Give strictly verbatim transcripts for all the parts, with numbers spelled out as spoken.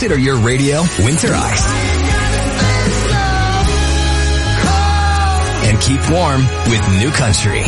consider your radio winterized. And keep warm with New Country.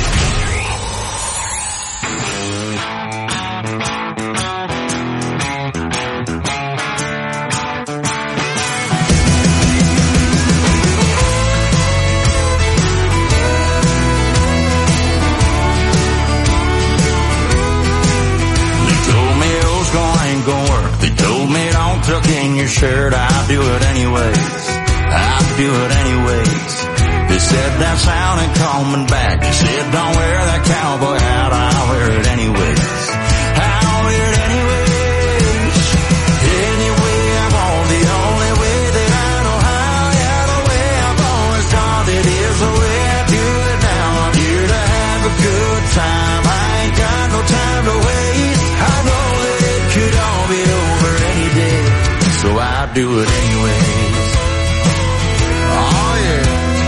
Tuck in your shirt, I'll do it anyways. I'll do it anyways. They said that sounded coming back. They said don't wear that cowboy hat, I'll wear it anyways. I'll wear it anyways. Anyway I want, the only way that I know how. Yeah, the way I've always done it is the way I do it now. I'm here to have a good time. I ain't got no time to waste. I know that it could all be over any day, so I do it anyways. Oh yeah.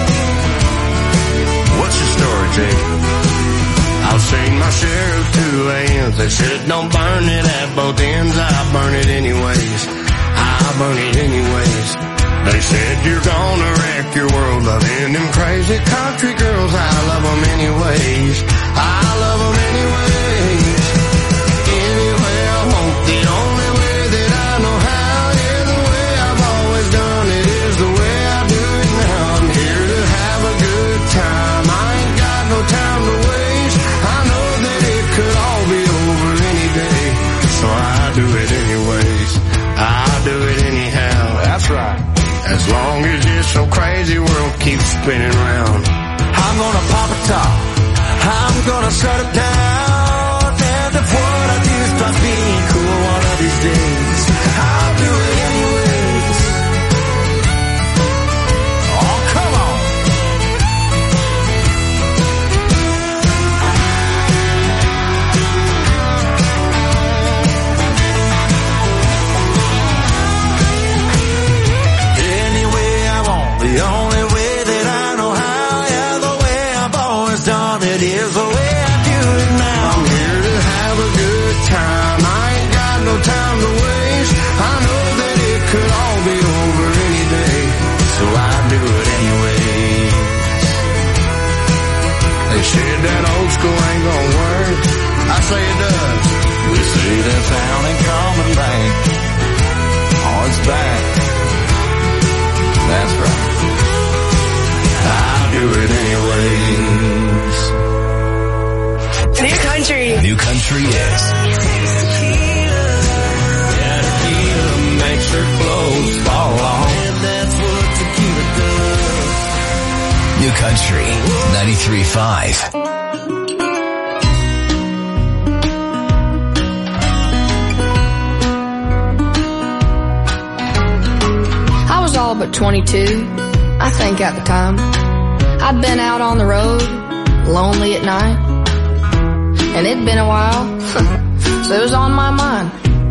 What's your story, Jay? I've seen my share of two A.Ms. They said don't burn it at both ends. I burn it anyways. I burn it anyways. They said you're gonna wreck your world loving them crazy country girls. I love them anyways. I love them anyways. Anyway I want, the only way that I know how. Do it anyways. I'll do it anyhow. That's right. As long as this so crazy world keeps spinning round, I'm gonna pop a top. I'm gonna shut it down. And if what I do starts being cool one of these days, I'll do it anyways. Oh, come on. The only way that I know how, yeah, the way I've always done it is the way I do it now. I'm here to have a good time. I ain't got no time to waste. I know that it could all be over any day, so I do it anyways. They said that old school ain't gonna work. I say it does. We say that sound ain't coming back. Oh, it's back. That's right. I'll do it anyways. New Country. New Country is. Yeah, tequila makes her clothes fall off. And that's what tequila does. New Country ninety-three point five. I was all but twenty-two, I think at the time. I'd been out on the road, lonely at night, and it'd been a while, so it was on my mind.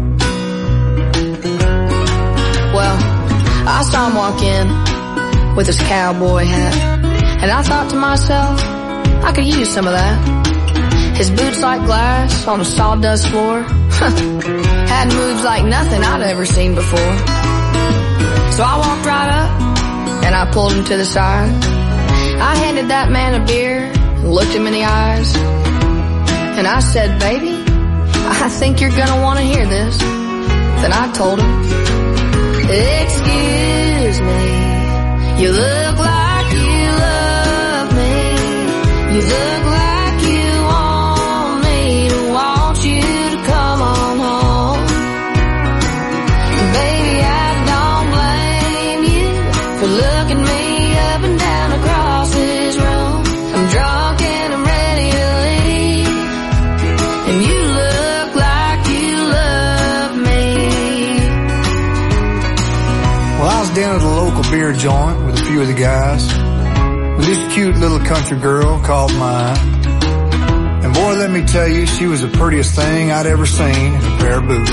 Well, I saw him walk in with his cowboy hat, and I thought to myself, I could use some of that. His boots like glass on a sawdust floor, had moves like nothing I'd ever seen before. So I walked right up, and I pulled him to the side. I handed that man a beer, looked him in the eyes, and I said, baby, I think you're gonna want to hear this. Then I told him, excuse me, you look like you love me. You look like you want me to want you to come on home. Baby, I don't blame you for looking me up and down across this room. I'm drunk and I'm ready to leave, and you look like you love me. Well, I was down at a local beer joint with a few of the guys, with this cute little country girl called mine. And boy, let me tell you, she was the prettiest thing I'd ever seen in a pair of boots.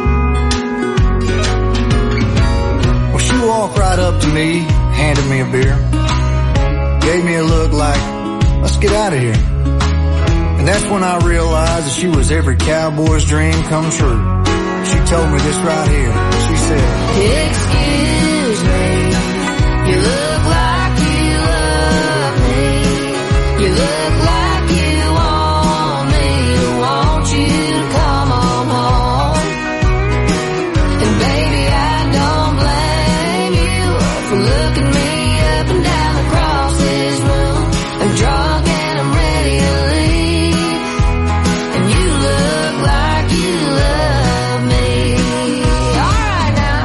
Well, she walked right up to me, handed me a beer, gave me a look like, let's get out of here. And that's when I realized that she was every cowboy's dream come true. she told me this right here. She said, excuse me, you look like you love me. You look like you want me to want you to come on home. And baby, I don't blame you for looking me up and down across this room. I'm drunk and I'm ready to leave, and you look like you love me. All right now.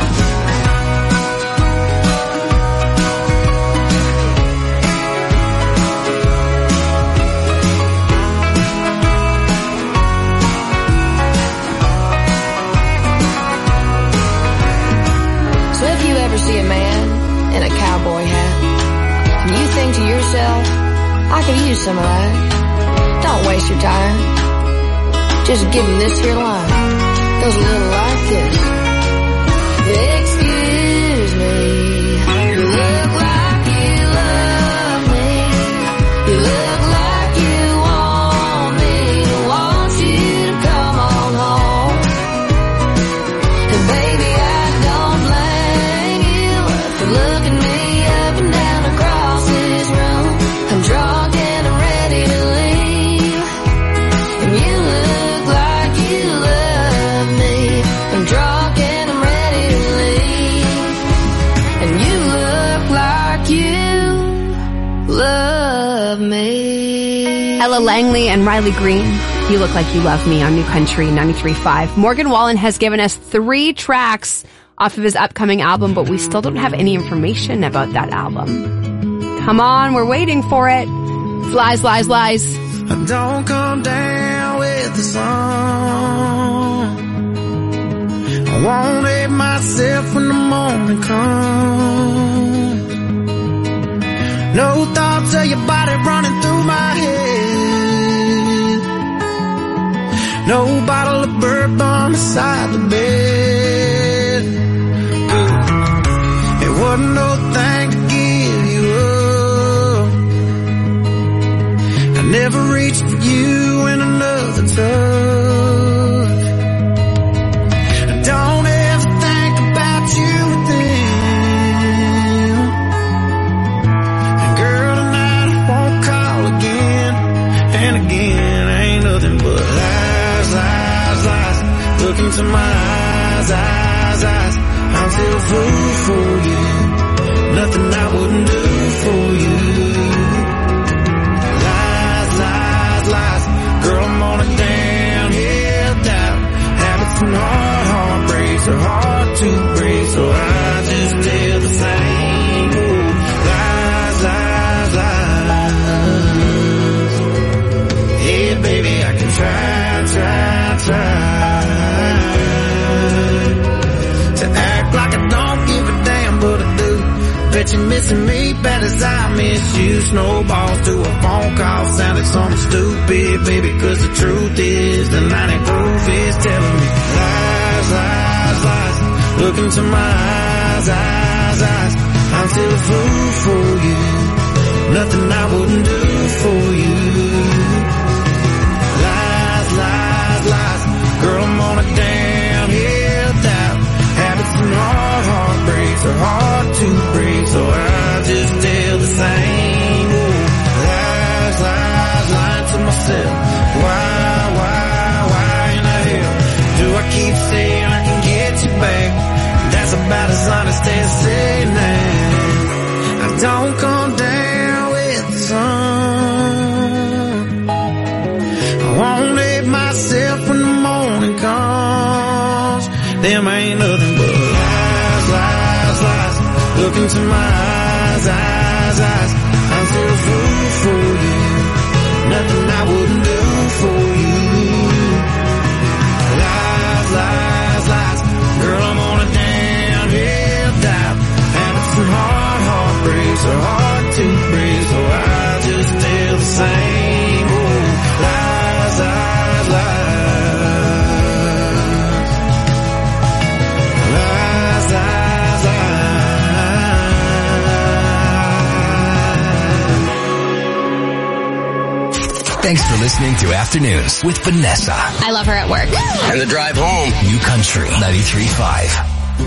So if you ever see a man in a cowboy hat, and you think to yourself, I could use some of that, don't waste your time. Just give him this here line. Goes a little like this. Excuse me, you look like you love me. You look like you want me to want you to come on home. And baby, I don't blame you for looking me up and down across this room. I'm drunk and I'm ready to leave, and you look like you love me. I'm drunk and I'm ready to leave, and you look like you love me. Ella Langley and Riley Green, You Look Like You Love Me on New Country ninety-three point five. Morgan Wallen has given us three tracks off of his upcoming album, but we still don't have any information about that album. Come on, we're waiting for it. It's Lies, Lies, Lies. I don't come down with the sun. I won't hate myself when the morning comes. No thoughts of your body running through my head. No bottle of bourbon beside the bed. It wasn't no thing to give you up. I never reached for you in another touch. I don't ever think about you within. And girl, tonight I won't call again and again. Ain't nothing but lies, lies, lies. Look into my eyes, eyes, eyes. I'm still a fool for you. Nothing I wouldn't do for you. Lies, lies, lies. Girl, I'm on a downhill down. Habits and hard heartbreaks are hard to break, so I just tell the same. Ooh, lies, lies, lies. Yeah, baby, I can try, try, try to act like I don't give a damn, but I do. Bet you're missing me bad as I miss you. Snowballs to a phone call sounded something stupid, baby, cause the truth is the ninety proof is telling me lies, lies, lies. Look into my eyes, eyes, eyes. I'm still a fool for you. Nothing I wouldn't do for you. Lies, lies, lies. Girl, I'm on a downhill down. Habits and hard heartbreaks are hard to break, so I just tell the same. Ooh, lies, lies, lying to myself. Why, why, why in the hell do I keep saying I can get you back? That's about as honest as saying that. I don't come down with the sun. I won't let myself when the morning comes. Them ain't nothing but lies, lies, lies. Look into my eyes, eyes, eyes. I'm still a fool for you. Nothing I wouldn't do for you. Lies, lies, lies. Girl, I'm on a downhill dive. Habits and hard heartbreaks are hard to break, so I just tell the same. Ooh, lies, lies, lies. Lies, lies, lies. Thanks for listening to Afternoons with Vanessa. I love her at work. And the drive home. New Country ninety-three point five.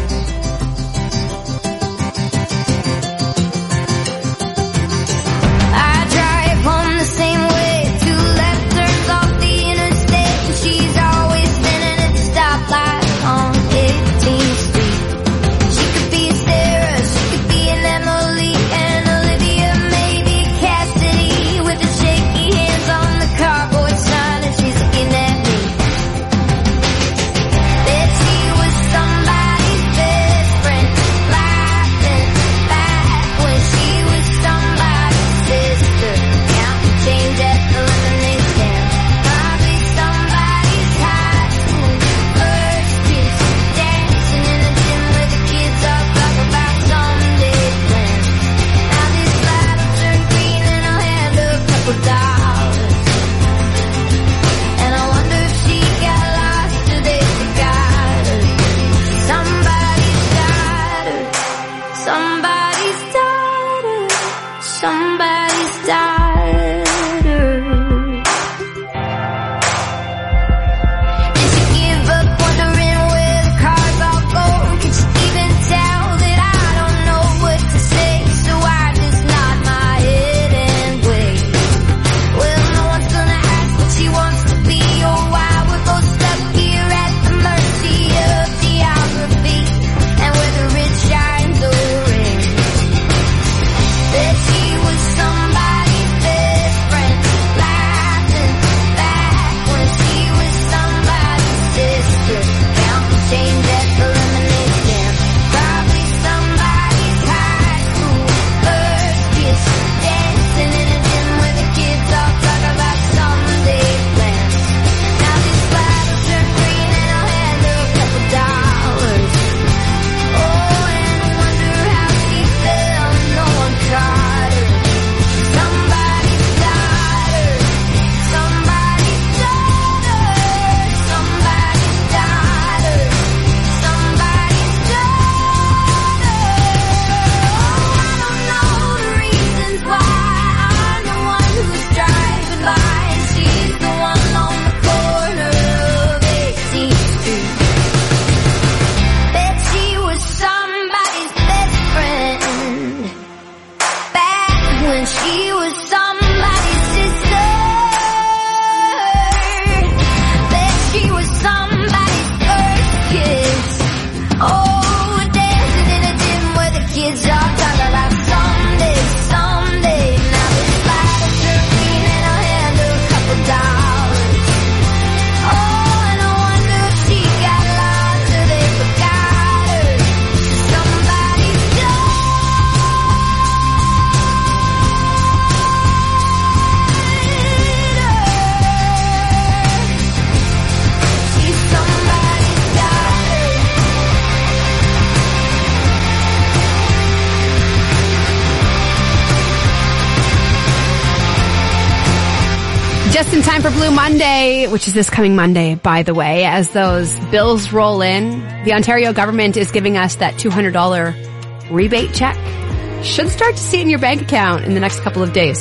Just in time for Blue Monday, which is this coming Monday, by the way. As those bills roll in, the Ontario government is giving us that two hundred dollars rebate check. Should start to see it in your bank account in the next couple of days.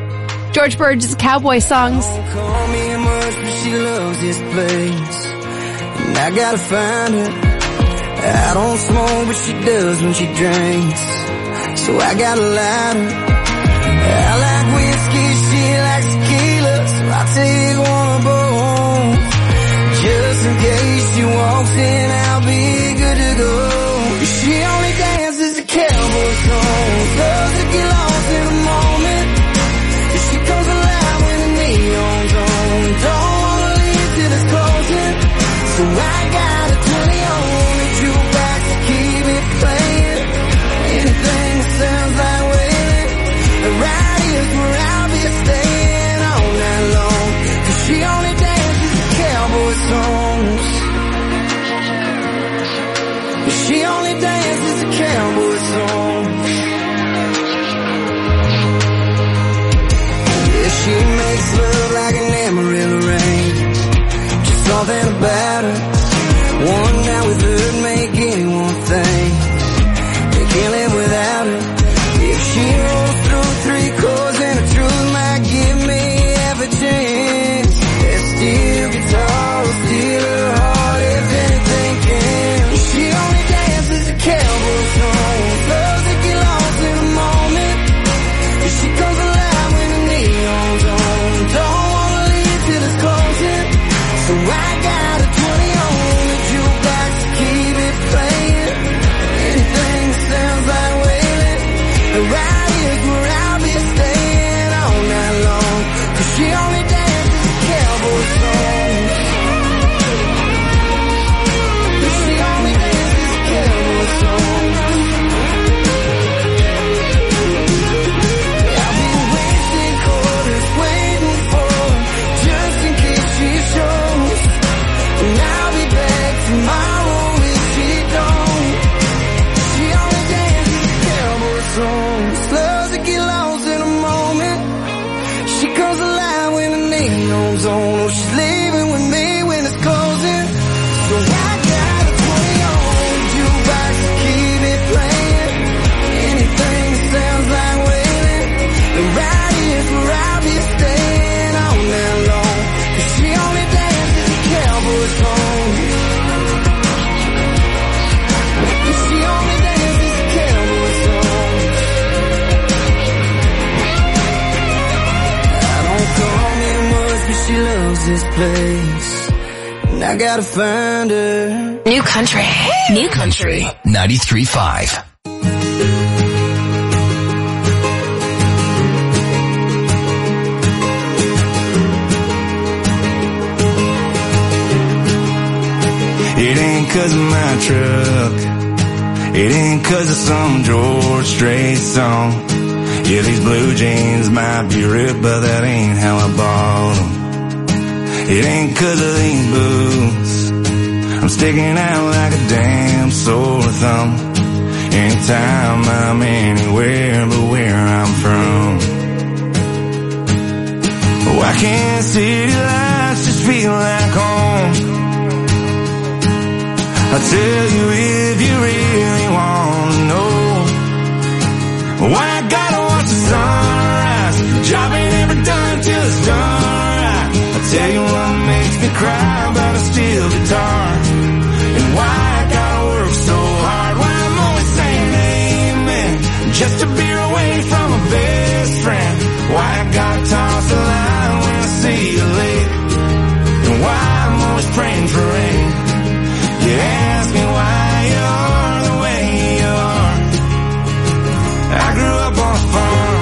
George Burge's Cowboy Songs. Don't call me much, but she loves this place, and I gotta find her. I don't smoke, but she does when she drinks, so I got a lighter. I like whiskey, she likes tequila, so I'll take one of both. Just in case she walks in, I'll be good to go. She only dances to cowboy songs, loves to get lost in the moment. She comes alive when the neon's on, don't wanna leave till it's closing. So I got a twenty on the jukebox to keep it playing. Anything that sounds like waiting, right here's neon zone. Oh, she's leaving with me when it's closing. So I gotta put it on jukebox to keep it playing. Anything that sounds like wailing. The right is where I'll be staying all night long. Cause she only dances the cowboy song. And she only dances the cowboy song. I don't call me much, but she loves this place. And I gotta find her. New country. New Country ninety-three point five. It ain't cause of my truck. It ain't cause of some George Strait song. Yeah, these blue jeans might be ripped, but that ain't how I bought them. It ain't cause of these boots. I'm sticking out like a damn sore thumb. Anytime I'm anywhere but where I'm from. Why can't city lights just feel like home? I'll tell you if you really want to know. Why I gotta watch the sunrise. Job ain't ever done till it's done right. I'll tell you what makes me cry about a steel guitar. And why I gotta work so hard. Why I'm always saying amen just to be away from a best friend. Why I gotta toss the line when I see you late. And why I'm always praying for rain. You ask me why you are the way you are. I grew up on a farm.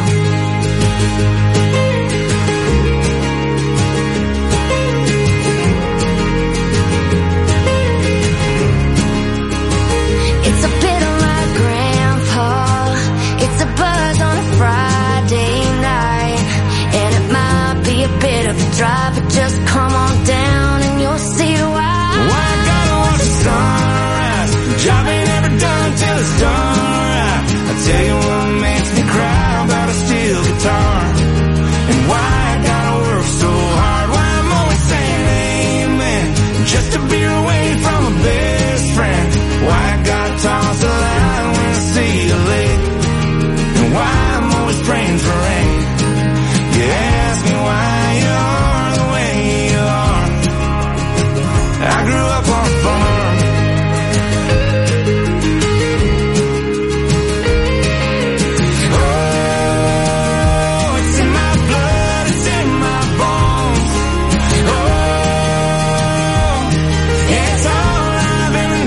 It's a bit of my grandpa. It's a buzz on a Friday night. And it might be a bit of a drive, but just come on down and you'll see why. Why I gotta watch the sunrise. Job ain't ever done till it's done right. I tell you what makes me cry about a steel guitar. And why I gotta work so hard. Why I'm always saying amen just to be away from a best friend. Why I gotta toss the line when I see you late. And why I'm always praying for rain. You ask me why you are the way you are. I grew up on a farm. Oh, it's in my blood, it's in my bones. Oh, it's all I've ever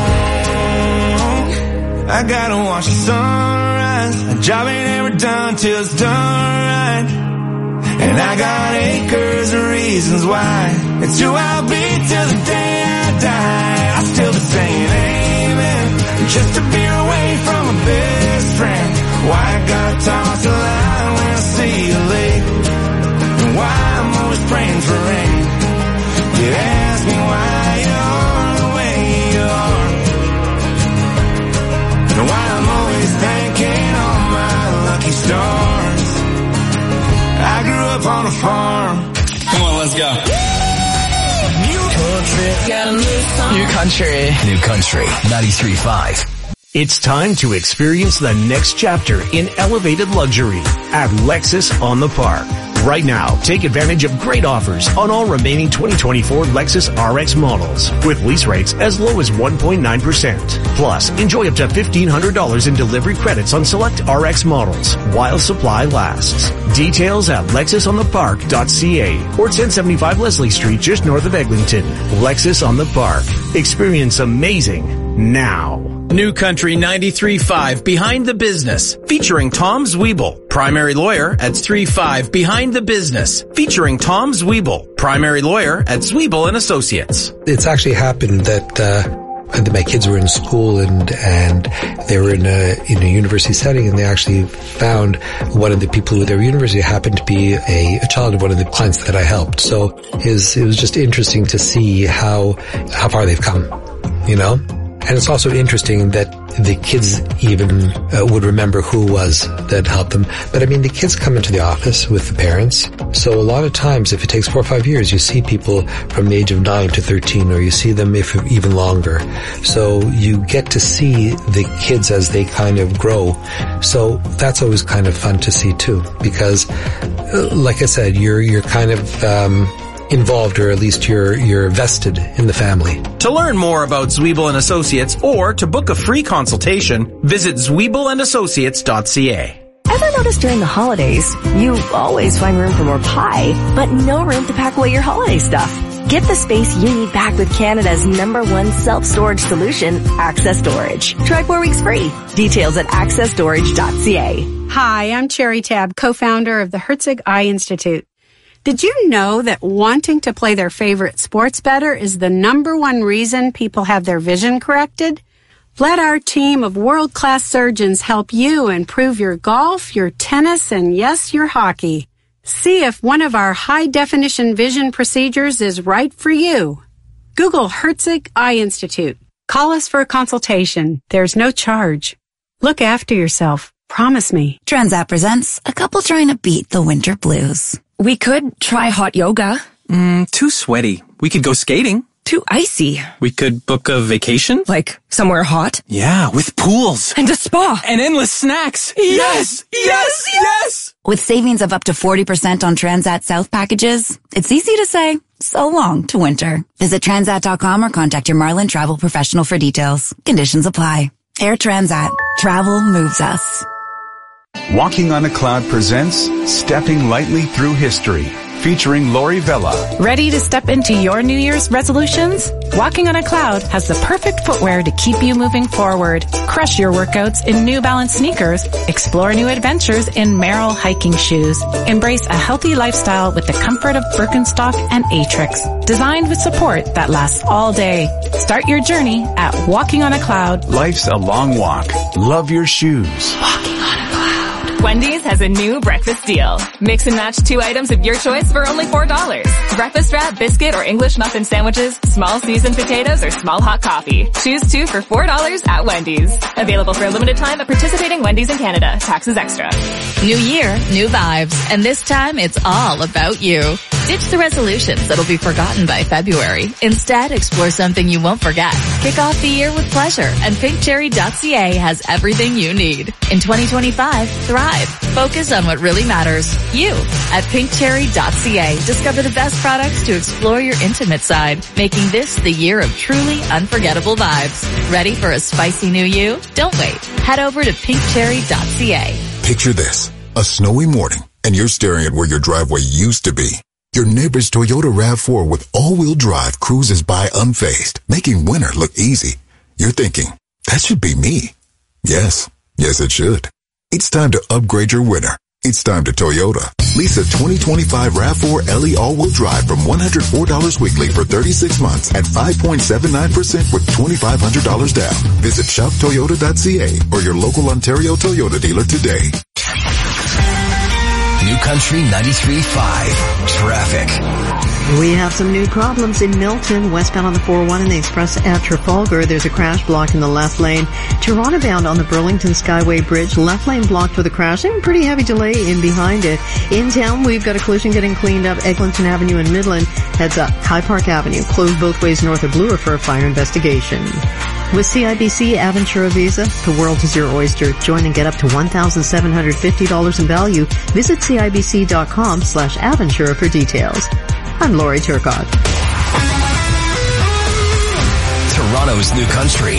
known. I gotta watch the sunrise. A job ain't ever done till it's done right. And I got acres of reasons why. It's who I'll be till the day I die. I'll still be saying amen just to be away from a best friend. Why I gotta toss the line when I see you late. And why I'm always praying for rain. You ask me why you're the way you are. And why I'm always thanking all my lucky stars. I grew up on a farm. Come on, let's go. New country. Got a new song. New country. New Country ninety-three point five. It's time to experience the next chapter in elevated luxury at Lexus on the Park. Right now, take advantage of great offers on all remaining twenty twenty-four Lexus R X models with lease rates as low as one point nine percent. Plus, enjoy up to fifteen hundred dollars in delivery credits on select R X models while supply lasts. Details at lexus on the park dot c a or ten seventy-five Leslie Street just north of Eglinton. Lexus on the Park. Experience amazing now. New Country ninety-three point five Behind the Business, featuring Tom Zwiebel, primary lawyer at three five Behind the Business, featuring Tom Zwiebel, primary lawyer at Zwiebel and Associates. It's actually happened that uh my kids were in school and and they were in a in a university setting, and they actually found one of the people who their university happened to be a, a child of one of the clients that I helped. So it was, it was just interesting to see how how far they've come, you know. And it's also interesting that the kids even uh, would remember who it was that helped them. But I mean, the kids come into the office with the parents. So a lot of times, if it takes four or five years, you see people from the age of nine to thirteen, or you see them if even longer. So you get to see the kids as they kind of grow. So that's always kind of fun to see too, because uh, like I said, you're, you're kind of, um, involved, or at least you're you're vested in the family. To learn more about Zwiebel and Associates or to book a free consultation, visit zwiebel and associates dot c a. Ever notice during the holidays, you always find room for more pie, but no room to pack away your holiday stuff? Get the space you need back with Canada's number one self-storage solution, Access Storage. Try four weeks free. Details at access storage dot c a. Hi, I'm Cherry Tab, co-founder of the Herzig Eye Institute. Did you know that wanting to play their favorite sports better is the number one reason people have their vision corrected? Let our team of world-class surgeons help you improve your golf, your tennis, and yes, your hockey. See if one of our high-definition vision procedures is right for you. Google Herzig Eye Institute. Call us for a consultation. There's no charge. Look after yourself. Promise me. Transat presents a couple trying to beat the winter blues. We could try hot yoga. Mm, too sweaty. We could go skating. Too icy. We could book a vacation. Like somewhere hot. Yeah, with pools. And a spa. And endless snacks. Yes! Yes! Yes! With savings of up to forty percent on Transat South packages, it's easy to say, so long to winter. Visit transat dot com or contact your Marlin travel professional for details. Conditions apply. Air Transat. Travel moves us. Walking on a Cloud presents Stepping Lightly Through History, featuring Lori Vella. Ready to step into your New Year's resolutions? Walking on a Cloud has the perfect footwear to keep you moving forward. Crush your workouts in New Balance sneakers. Explore new adventures in Merrell hiking shoes. Embrace a healthy lifestyle with the comfort of Birkenstock and Atrix. Designed with support that lasts all day. Start your journey at Walking on a Cloud. Life's a long walk. Love your shoes. Walking on a Cloud. Wendy's has a new breakfast deal. Mix and match two items of your choice for only four dollars. Breakfast wrap, biscuit, or English muffin sandwiches, small seasoned potatoes, or small hot coffee. Choose two for four dollars at Wendy's. Available for a limited time at participating Wendy's in Canada. Taxes extra. New year, new vibes. And this time it's all about you. Ditch the resolutions that'll be forgotten by February. Instead, explore something you won't forget. Kick off the year with pleasure, and pink cherry dot c a has everything you need. In twenty twenty-five, thrive. Focus on what really matters. You. At pink cherry dot c a, discover the best products to explore your intimate side, making this the year of truly unforgettable vibes. Ready for a spicy new you? Don't wait. Head over to pink cherry dot c a. Picture this. A snowy morning, and you're staring at where your driveway used to be. Your neighbor's Toyota RAV four with all-wheel drive cruises by unfazed, making winter look easy. You're thinking, that should be me. Yes, yes it should. It's time to upgrade your winter. It's time to Toyota. Lease a twenty twenty-five RAV four L E all-wheel drive from one hundred four dollars weekly for thirty-six months at five point seven nine percent with twenty-five hundred dollars down. Visit shop toyota dot c a or your local Ontario Toyota dealer today. New Country ninety-three point five. Traffic. We have some new problems in Milton, westbound on the four oh one and the Express at Trafalgar. There's a crash block in the left lane. Toronto bound on the Burlington Skyway Bridge, left lane blocked for the crash, and pretty heavy delay in behind it. In town, we've got a collision getting cleaned up. Eglinton Avenue in Midland heads up. High Park Avenue closed both ways north of Bloor for a fire investigation. With C I B C Aventura Visa, the world is your oyster. Join and get up to one thousand seven hundred fifty dollars in value. Visit C I B C dot com slash Aventura for details. I'm Lori Turcotte. Toronto's New Country.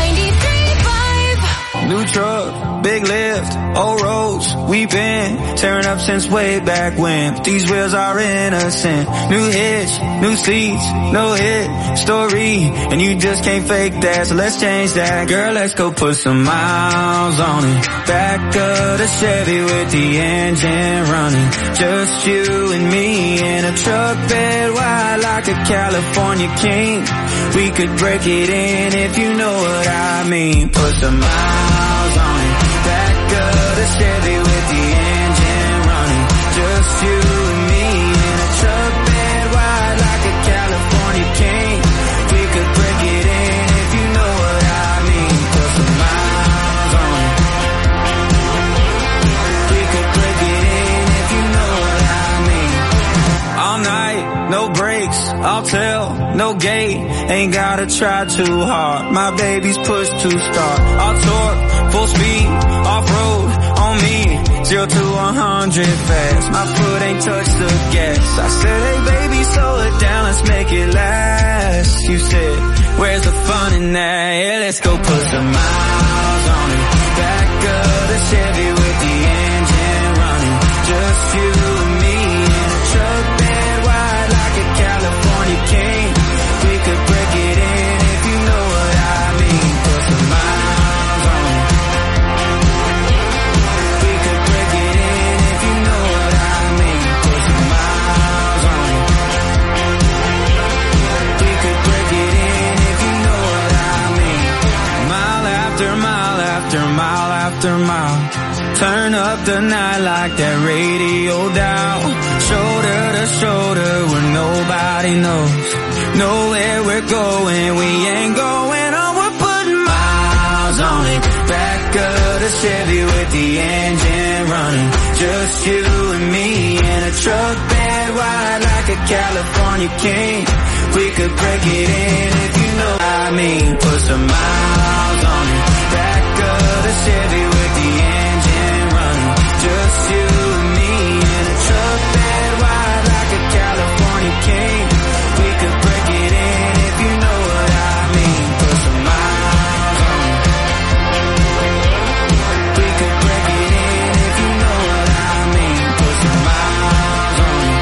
New truck, big lift, old roads, we've been tearing up since way back when. But these wheels are innocent. New hitch, new seats, no hit story, and you just can't fake that, so let's change that. Girl, let's go put some miles on it. Back of the Chevy with the engine running. Just you and me in a truck bed wide like a California king. We could break it in if you know what I mean. Put some miles on it. Back of the Chevy with the engine running. Just you and me in a truck bed wide like a California king. We could break it in if you know what I mean. Put some miles I'll tell, no gate, ain't gotta try too hard. My baby's pushed to start. I'll torque, full speed, off-road, on me, zero to a hundred fast. My foot ain't touched the gas. I said, hey baby, slow it down, let's make it last. You said, where's the fun in that? Yeah, let's go put some miles on it. Back of the Chevy with the engine running. Just you and me in a truck bed wide like a California king. We could break it in if you know what I mean. Put some miles on it. We could break it in if you know what I mean. Put some miles on it. We could break it in if you know what I mean. Mile after mile after mile after mile. Turn up the night like that radio dial. Shoulder to shoulder where nobody knows. Know where we're going, we ain't going on. We're putting miles on it. Back of the Chevy with the engine running. Just you and me in a truck bed wide like a California king. We could break it in if you know what I mean. Put some miles on it. Back of the Chevy with the engine running. Just you and me in a truck bed wide like a California king. We could break it in if you know what I mean. Put some miles on it. We could break it in if you know what I mean. Put some miles on it.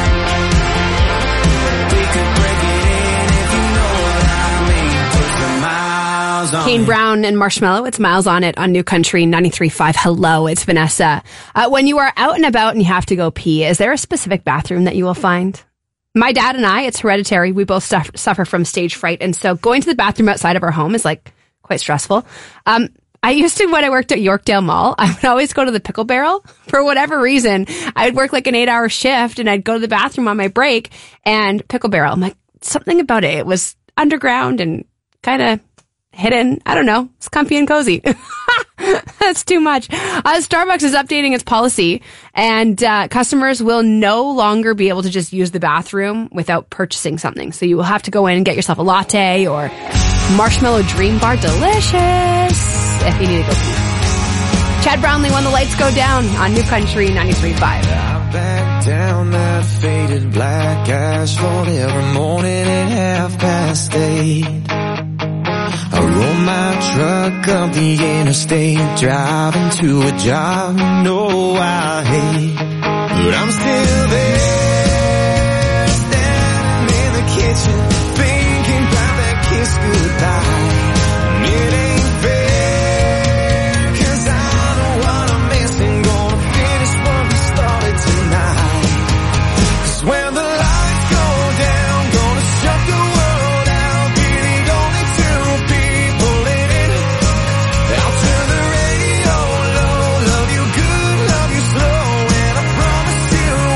We could break it in if you know what I mean. Put some miles on it. Kane Brown and Marshmello, it's Miles on It on New Country ninety-three point five. Hello, it's Vanessa. Uh, when you are out and about and you have to go pee, is there a specific bathroom that you will find? My dad and I, it's hereditary. We both suffer, suffer from stage fright. And so going to the bathroom outside of our home is like quite stressful. Um, I used to, when I worked at Yorkdale Mall, I would always go to the Pickle Barrel for whatever reason. I would work like an eight hour shift and I'd go to the bathroom on my break and Pickle Barrel. I'm like, something about it. It was underground and kind of hidden. I don't know. It's comfy and cozy. That's too much. Uh, Starbucks is updating its policy, and uh, customers will no longer be able to just use the bathroom without purchasing something. So you will have to go in and get yourself a latte or Marshmallow Dream Bar. Delicious. If you need to go pee. Chad Brownlee, When the Lights Go Down on New Country ninety-three point five. I back down that faded black asphalt every morning at half past eight. I roll my truck up the interstate, driving to a job you know I hate. But I'm still there, standing in the kitchen, thinking about that kiss goodbye. And it ain't fair, 'cause I know what I'm missing, gonna finish what we started tonight. 'Cause when the lights go down, gonna shut the world out, really only two people living. I'll turn the radio low, love you good, love you slow, and I promise you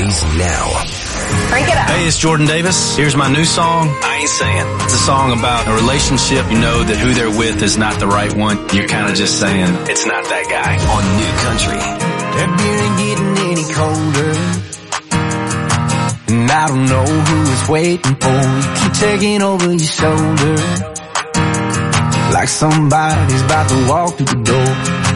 plays now. Crank it up. Hey, it's Jordan Davis. Here's my new song, I Ain't Saying. It's a song about a relationship. You know that who they're with is not the right one. You're kind of just saying, it's not that guy. On New Country. That beer ain't getting any colder. And I don't know who it's waiting for. You keep taking over your shoulder. Like somebody's about to walk through the door.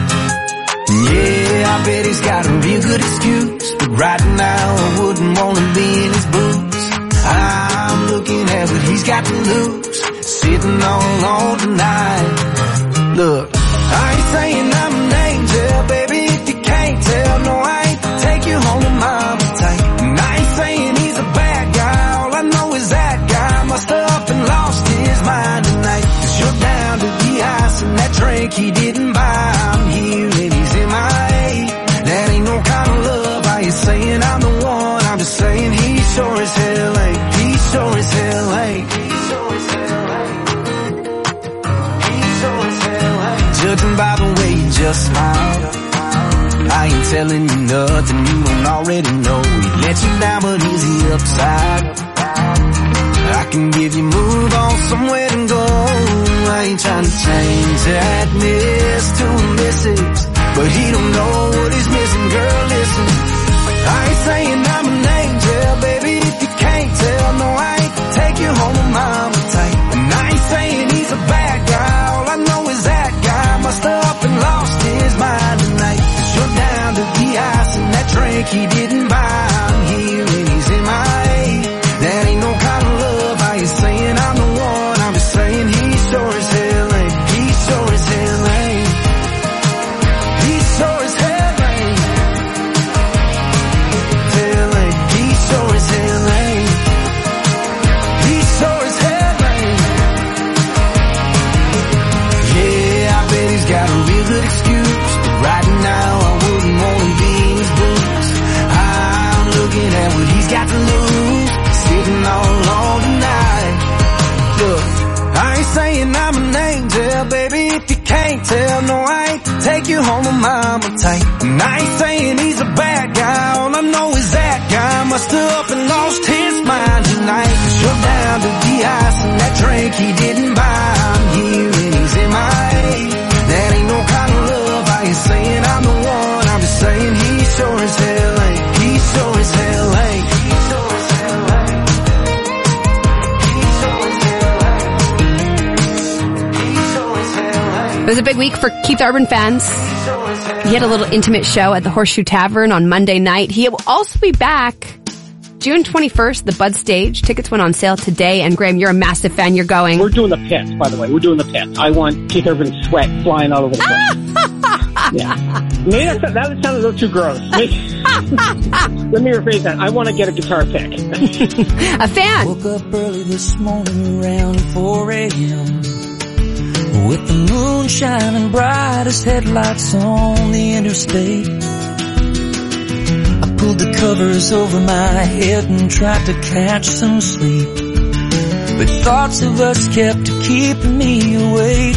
Yeah, I bet he's got a real good excuse, but right now I wouldn't want to be in his boots. I'm looking at what he's got to lose, sitting all alone tonight. Look, I ain't saying I'm an angel, baby, if you can't tell. No, I ain't to take you home to mama tight. And I ain't saying he's a bad guy, all I know is that guy must have up and lost his mind tonight. Cause you're down to the ice and that drink he didn't buy. I'm here and he's in my A. That ain't no kind of love. Are you saying I'm the one? I'm just saying he sure as hell ain't. He sure as hell ain't. He sure as hell ain't. He sure as hell ain't. Judging by the way you just smile, I ain't telling you nothing you don't already know. He let you down, but he's the upside. I can give you move on somewhere to go. I ain't trying to change that miss to a missus, but he don't know what he's missing. Girl, listen, I ain't saying I'm an angel, baby, if you can't tell. No, I ain't to take you home with mama tight. And I ain't saying he's a bad guy, all I know is that guy must have up and lost his mind tonight. Cause you're down to the ice and that drink he didn't buy. I'm here and he's in my A. That ain't no kind of love. I ain't saying I'm the one, I'm just saying he sure as hell ain't. He sure as hell ain't. He sure as hell ain't. Hell ain't. He sure as hell ain't. He sure as hell ain't. Yeah, I bet he's got a real good excuse, but right now I wouldn't want to be in his boots. I'm looking at what he's got to lose, sitting all alone tonight. Look, I ain't saying I'm an angel, baby, if you can't tell. No, I ain't to take you home with mama tight. And I ain't saying he's a bad guy, all I know is that guy must have up and lost his mind tonight. Cause you're down to the ice and that drink he didn't buy. I'm here and he's in my A. That ain't no kind of love. I ain't saying I'm the one, I'm just saying he sure as hell ain't. He sure as hell ain't. He sure as hell ain't. He sure as hell ain't. He sure as hell ain't. It was a big week for Keith Urban fans. He had a little intimate show at the Horseshoe Tavern on Monday night. He will also be back June twenty-first, the Bud Stage. Tickets went on sale today, and Graham, you're a massive fan. You're going. We're doing the pits, by the way. We're doing the pits. I want Keith Urban's sweat flying all over the place. Yeah. Maybe that, that sounded a little too gross. Maybe, let me rephrase that. I want to get a guitar pick. A fan. Woke up early this morning around four a.m. with the moon shining bright as headlights on the interstate. I pulled the covers over my head and tried to catch some sleep, but thoughts of us kept keeping me awake.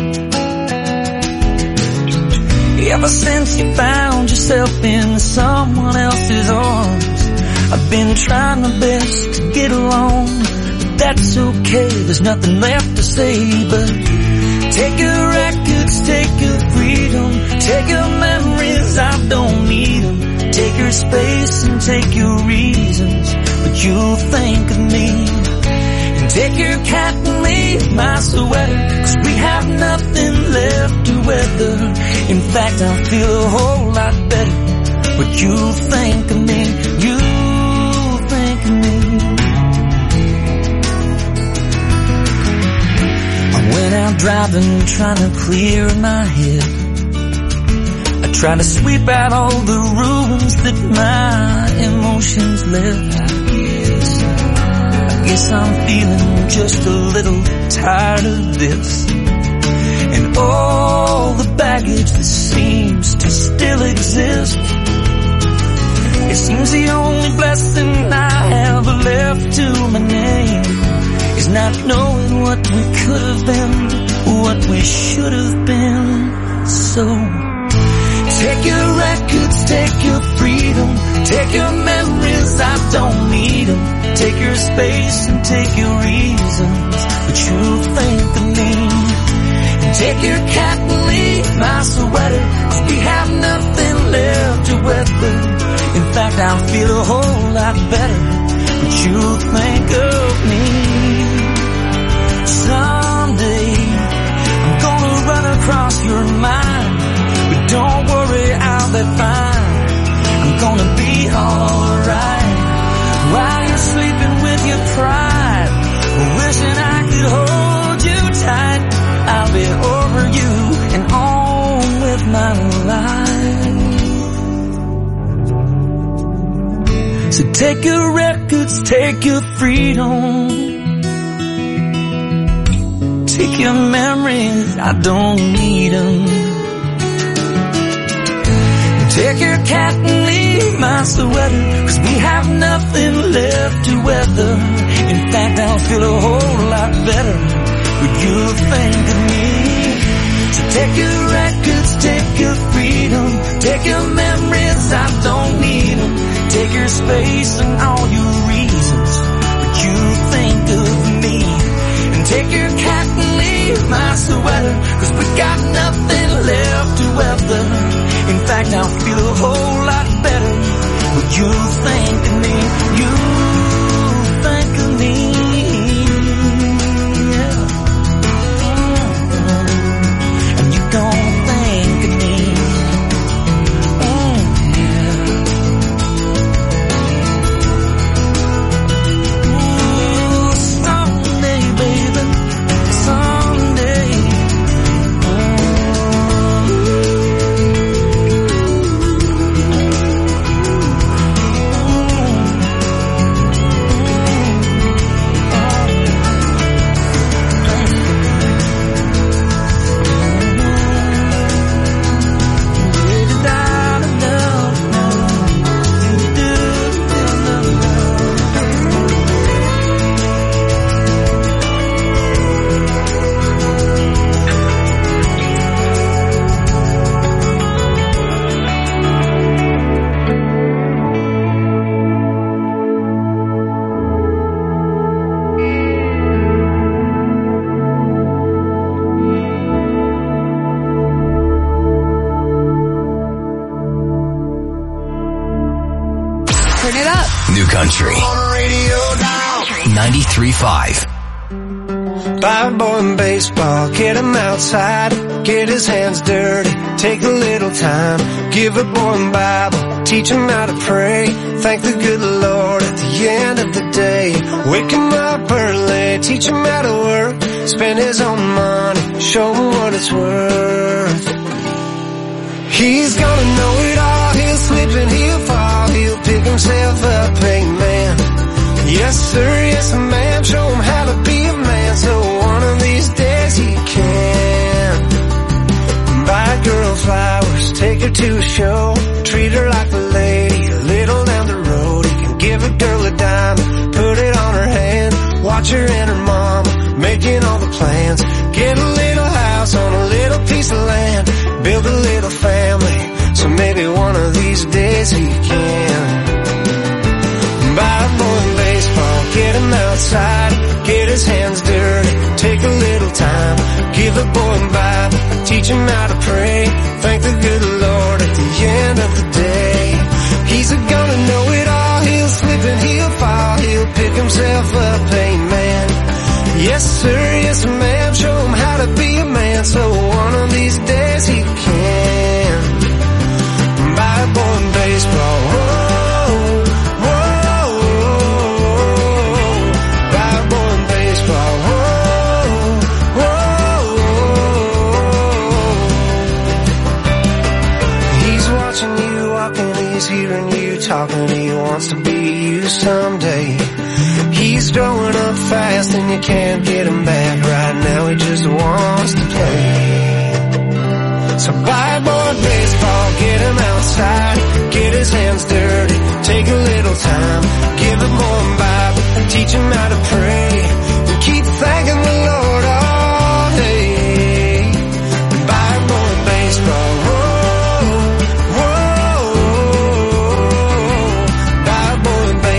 Ever since you found yourself in someone else's arms, I've been trying my best to get along, but that's okay, there's nothing left to say but take your records, take your freedom, take your memories, I don't need them. Take your space and take your reasons, but you'll think of me. And take your cat and leave my sweater, cause we have nothing left to weather. In fact, I feel a whole lot better, but you'll think of me, you'll think of me. I went out driving, trying to clear my head. I try to sweep out all the ruins that my emotions left. I guess I'm feeling just a little tired of this, and all the baggage that seems to still exist. It seems the only blessing I have left to my name is not knowing what we could have been, what we should have been. So take your records, take your freedom, take your memories, memories, I don't need them. Take your space and take your reasons, but you think of me. And take your cat and leave my sweater, 'cause we have nothing left to weather. In fact, I'll feel a whole lot better, but you think of me. Someday I'm gonna run across your mind, but don't worry, I'll be fine. I'm gonna be alright while you're sleeping with your pride, wishing I could hold you tight. I'll be over you and on with my life. So take your records, take your freedom, take your memories, I don't need them. Take your cat and leave my sweater, 'cause we have nothing left to weather. In fact, I'll feel a whole lot better when you think of me. So take your records, take your freedom, take your memories, I don't need them. Take your space and all your reasons, but you think of me. And take your cat and leave my sweater, 'cause we got nothing left to weather. In fact, I'll feel a whole lot better when you think of me. You think of me. Yeah. And you gon' think of me. Mm, yeah. Ooh, someday, baby, someday. Country ninety-three point five. Buy a boy in baseball, get him outside, get his hands dirty, take a little time, give a boy a Bible, teach him how to pray, thank the good Lord at the end of the day, wake him up early, teach him how to work, spend his own money, show him what it's worth. He's gonna know it all, he'll slip and he'll fall, he'll pick himself up, amen. Yes sir, yes ma'am, show him how to be a man, so one of these days he can. Buy a girl flowers, take her to a show, treat her like a lady, a little down the road. He can give a girl a diamond, put it on her hand, watch her and her mama making all the plans. Get a little house on a little piece of land, build a little family, so maybe one of these days he can. Buy a boy in baseball, get him outside, get his hands dirty, take a little time, give a boy a Bible, teach him how to pray, thank the good Lord at the end of the day. He's gonna know it all, he'll slip and he'll fall, he'll pick himself up, amen. Yes sir, yes ma'am, show him how to be a man, so one of these days he can. Buy a boy in baseball, whoa, whoa, buy a boy in baseball, whoa, whoa. He's watching you walking, he's hearing you talking, he wants to be you someday. He's growing up fast and you can't get him back. Right now he just wants to play. So buy a boy baseball, get him outside, get his hands dirty, take a little time, give him one Bible, teach him how to pray, and keep thanking the Lord all day. Buy a boy baseball, whoa, whoa, buy a boy baseball.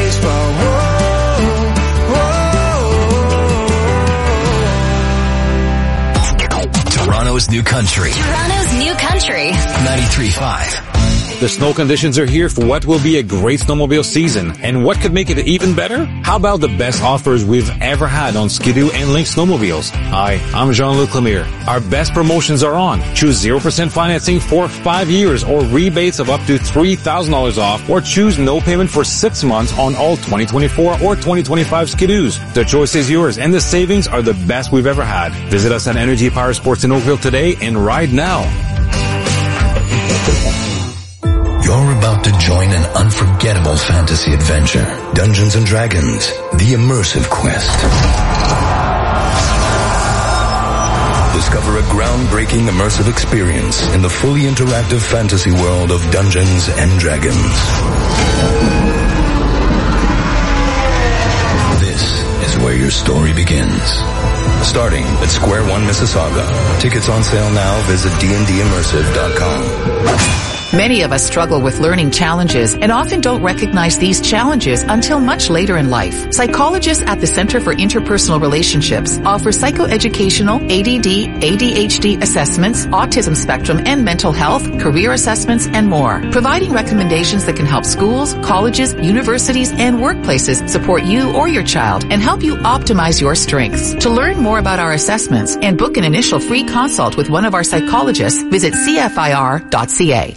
Toronto's new country. Toronto's new country. ninety-three point five. The snow conditions are here for what will be a great snowmobile season. And what could make it even better? How about the best offers we've ever had on Ski-Doo and Lynx snowmobiles? Hi, I'm Jean-Luc Lemire. Our best promotions are on. Choose zero percent financing for five years or rebates of up to three thousand dollars off, or choose no payment for six months on all twenty twenty-four or twenty twenty-five Ski-Doos. The choice is yours and the savings are the best we've ever had. Visit us at Energy Power Sports in Oakville today and ride now. You're about to join an unforgettable fantasy adventure. Dungeons and Dragons, the immersive quest. Discover a groundbreaking immersive experience in the fully interactive fantasy world of Dungeons and Dragons. This is where your story begins. Starting at Square One, Mississauga. Tickets on sale now. Visit d and d immersive dot com. Many of us struggle with learning challenges and often don't recognize these challenges until much later in life. Psychologists at the Center for Interpersonal Relationships offer psychoeducational A D D, A D H D assessments, autism spectrum and mental health, career assessments, and more, providing recommendations that can help schools, colleges, universities, and workplaces support you or your child and help you optimize your strengths. To learn more about our assessments and book an initial free consult with one of our psychologists, visit c f i r dot c a.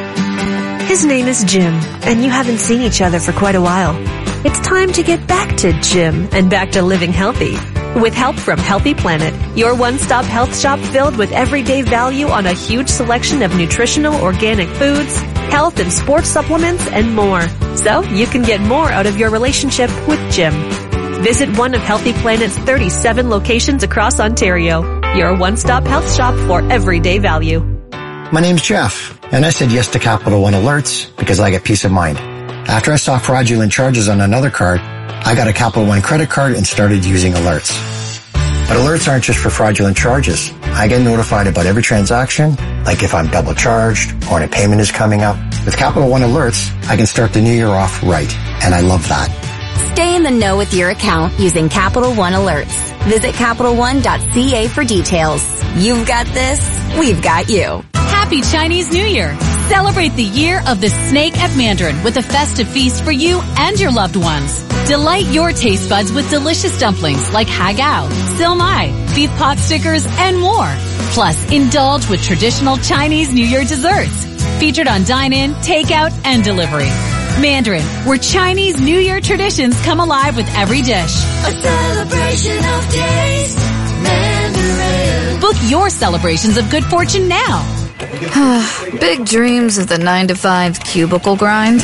His name is Jim, and you haven't seen each other for quite a while. It's time to get back to Jim and back to living healthy. With help from Healthy Planet, your one-stop health shop filled with everyday value on a huge selection of nutritional organic foods, health and sports supplements, and more. So you can get more out of your relationship with Jim. Visit one of Healthy Planet's thirty-seven locations across Ontario. Your one-stop health shop for everyday value. My name's Jeff, and I said yes to Capital One Alerts because I get peace of mind. After I saw fraudulent charges on another card, I got a Capital One credit card and started using Alerts. But Alerts aren't just for fraudulent charges. I get notified about every transaction, like if I'm double charged or a payment is coming up. With Capital One Alerts, I can start the new year off right, and I love that. Stay in the know with your account using Capital One Alerts. Visit capital one dot c a for details. You've got this, we've got you. Happy Chinese New Year! Celebrate the year of the snake at Mandarin with a festive feast for you and your loved ones. Delight your taste buds with delicious dumplings like hagao, silmai, beef pot stickers, and more. Plus, indulge with traditional Chinese New Year desserts. Featured on dine-in, takeout, and delivery. Mandarin, where Chinese New Year traditions come alive with every dish. A celebration of taste, Mandarin. Book your celebrations of good fortune now. Big dreams of the nine to five cubicle grind?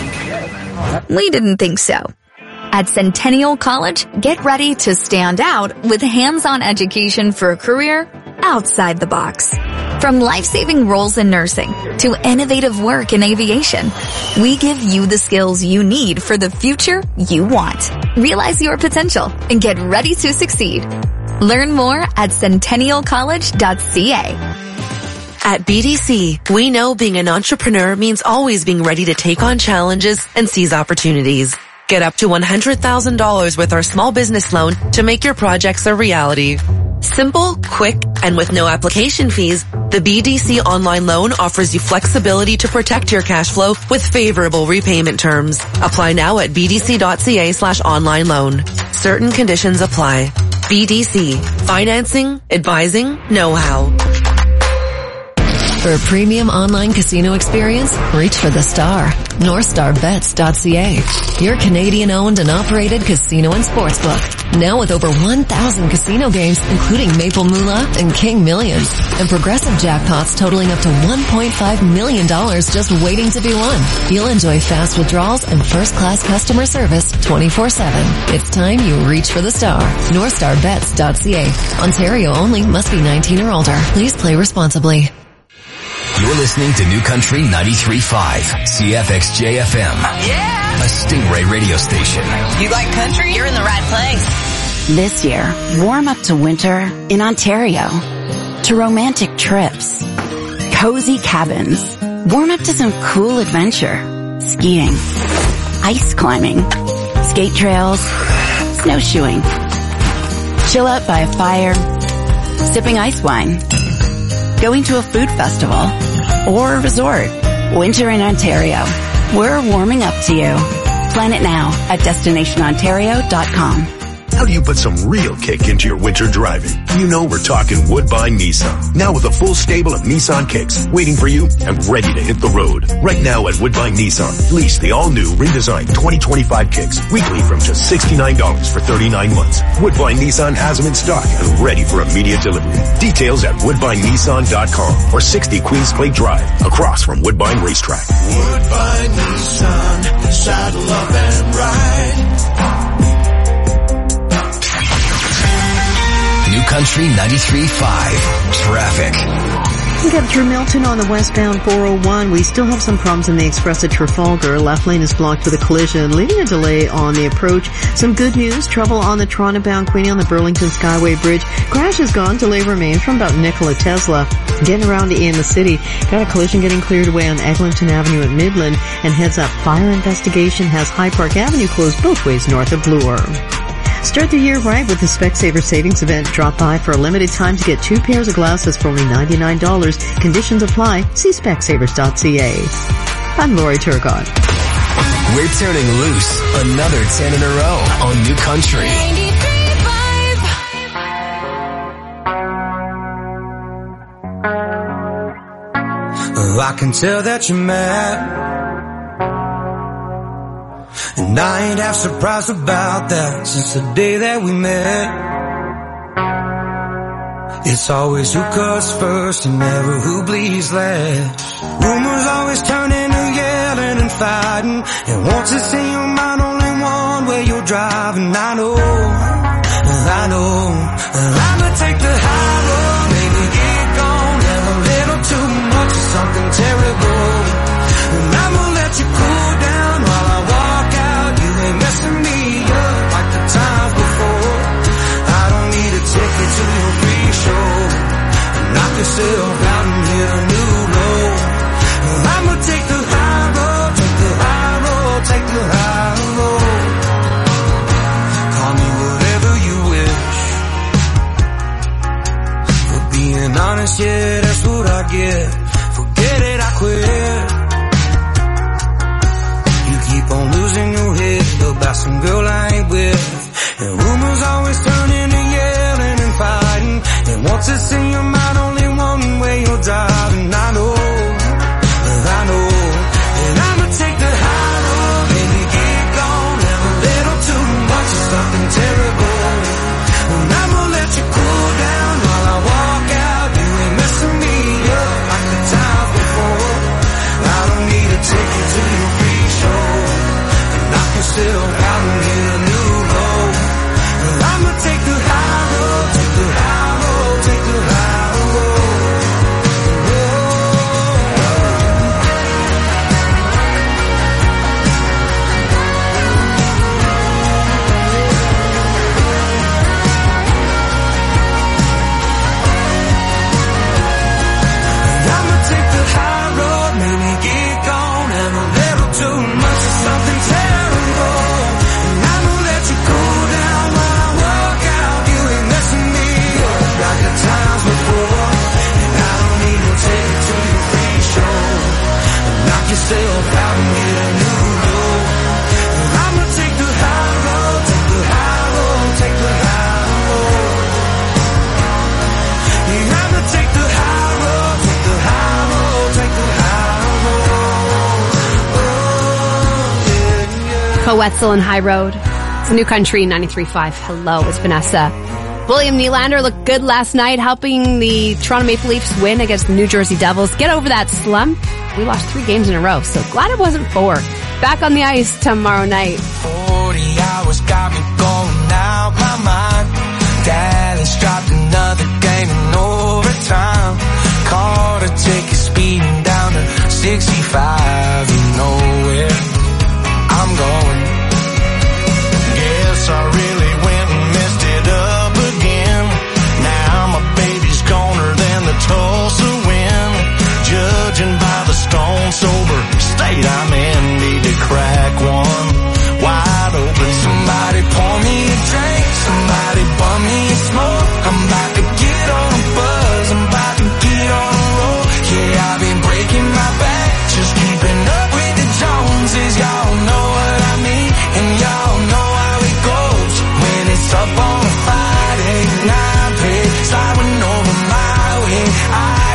We didn't think so. At Centennial College, get ready to stand out with hands-on education for a career outside the box. From life-saving roles in nursing to innovative work in aviation, we give you the skills you need for the future you want. Realize your potential and get ready to succeed. Learn more at centennial college dot c a. At B D C, we know being an entrepreneur means always being ready to take on challenges and seize opportunities. Get up to one hundred thousand dollars with our small business loan to make your projects a reality. Simple, quick, and with no application fees, the B D C online loan offers you flexibility to protect your cash flow with favorable repayment terms. Apply now at b d c dot c a slash online loan. Certain conditions apply. B D C. Financing, advising, know-how. For a premium online casino experience, reach for the star. north star bets dot c a. Your Canadian-owned and operated casino and sportsbook. Now with over one thousand casino games, including Maple Moolah and King Millions. And progressive jackpots totaling up to one point five million dollars just waiting to be won. You'll enjoy fast withdrawals and first-class customer service twenty-four seven. It's time you reach for the star. north star bets dot c a. Ontario only. Must be nineteen or older. Please play responsibly. You're listening to New Country ninety-three point five, C F X J F M. Yeah! A Stingray radio station. You like country? You're in the right place. This year, warm up to winter in Ontario. To romantic trips. Cozy cabins. Warm up to some cool adventure. Skiing. Ice climbing. Skate trails. Snowshoeing. Chill out by a fire. Sipping ice wine. going to a food festival, or a resort. Winter in Ontario. We're warming up to you. Plan it now at destination ontario dot com. How do you put some real kick into your winter driving? You know we're talking Woodbine Nissan. Now with a full stable of Nissan kicks waiting for you and ready to hit the road. Right now at Woodbine Nissan, lease the all-new redesigned twenty twenty-five kicks weekly from just sixty-nine dollars for thirty-nine months. Woodbine Nissan has them in stock and ready for immediate delivery. Details at woodbine nissan dot com or sixty Queens Plate Drive across from Woodbine Racetrack. Woodbine Nissan, saddle up and ride. New Country ninety-three point five. Traffic. We got through Milton on the westbound four oh one. We still have some problems in the express at Trafalgar. Left lane is blocked with a collision, leaving a delay on the approach. Some good news, trouble on the Toronto-bound Queenie on the Burlington Skyway Bridge. Crash is gone, delay remains from about Nikola Tesla. Getting around in the city, got a collision getting cleared away on Eglinton Avenue at Midland. And heads up, fire investigation has High Park Avenue closed both ways north of Bloor. Start the year right with the Specsaver Savings Event. Drop by for a limited time to get two pairs of glasses for only ninety-nine dollars. Conditions apply. See specsavers dot c a. I'm Lori Turcott. We're turning loose another ten in a row on New Country. Oh, I can tell that you're mad, and I ain't half surprised about that since the day that we met. It's always who cuts first and never who bleeds last. Rumors always turn into yelling and fighting, and once it's in your mind only one way you're driving. I know, I know, I'ma take the high road, maybe get gone, have a little too much of something terrible, and I'ma let you cool down while I walk out. You ain't messing me up like the times before. I don't need to take you to your free show, knock yourself out and hit a new low. I'ma take the high road, take the high road, take the high road. Call me whatever you wish, for being honest, yeah, that's what I get. Forget it, I quit. You keep on losing your head about some girl I ain't with, and rumors always turn into yelling and fighting, and once it's in your mind only one way you're driving. I know, I know, and I'ma take the high road, maybe get gone, have a little too much of something terrible, and I'ma let you cool down while I walk out. You ain't messing me up like the times before. I don't need to take you to your free show, knock yourself out and hit a new low. I'ma take the high road, take the high road, take the high road. I'ma take the high road, maybe get gone, have a little too much of something terrible, and I'ma let you cool down while I walk out. You ain't messing me up like the times before, and I don't need to take you to your free show, knock yourself out and hit a new low. I'ma take the high road, take the high road, take the high road. Yeah, I'ma take the high road, take the high road, take the high road. Oh, yeah, yeah. Coetzel and High Road. It's a New Country ninety-three point five. Hello, it's Vanessa. William Nylander looked good last night, helping the Toronto Maple Leafs win against the New Jersey Devils. Get over that slump. We lost three games in a row, so glad it wasn't four. Back on the ice tomorrow night. forty hours got me going out my mind. Dallas dropped another game in overtime. Caught a ticket speeding down to sixty-five. You know where I'm going. Guess I really went and messed it up again. Now my baby's goner than the Tulsa wind. Judging by the stone sober state I'm in, need to crack one wide open. Somebody pour me a drink, somebody bum me a smoke. I'm about to get on a bus.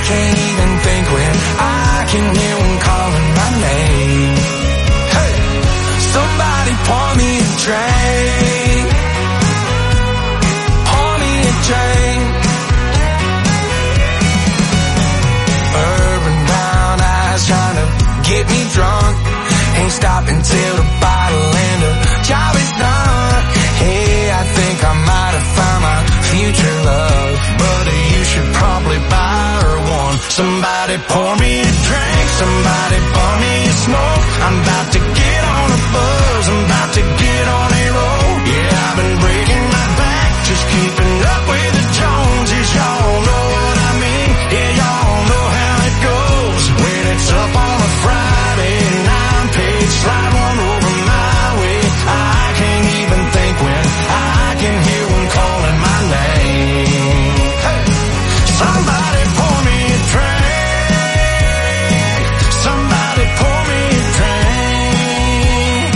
can't even think when I can hear one calling my name. Hey, somebody pour me a drink. Pour me a drink. Urban brown eyes trying to get me drunk. Ain't stopping till the bottle and the job is done. Hey, I think I might have found my future love, but you should probably buy her one. Somebody pour me a drink, somebody pour me a smoke. I'm about to get on a buzz, I'm about to get on a roll. Yeah, I've been breaking my back, just keeping up with the Joneses. Y'all know what I mean, yeah, y'all know how it goes. When it's up on a Friday and I'm paid, slide one over my way. I can't even think when I can hear one calling my name. Hey, somebody pour me a drink. Somebody pour me a drink.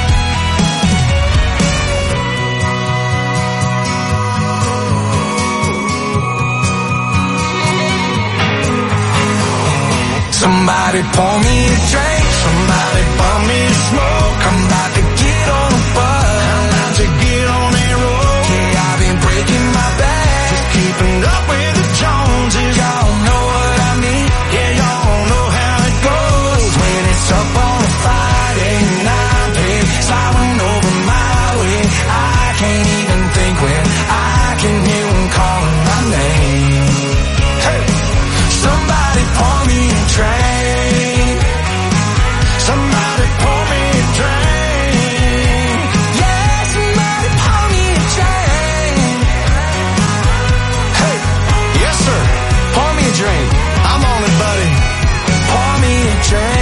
Somebody pour me a drink. Somebody pour me a smoke. I'm about to get on a bus. I'm about to get on a roll. Yeah, I've been breaking my back, just keeping up with the Joneses. Y'all know what I mean, yeah, y'all know how it goes. When it's up on a Friday and I'm paid, sliding over my way. I can't even think when I can hear one calling my name. Hey, somebody pour me a drink. Somebody pour me a drink. Yeah, somebody pour me a drink. Hey, yes sir, pour me a drink. I'm on it, buddy. Pour me a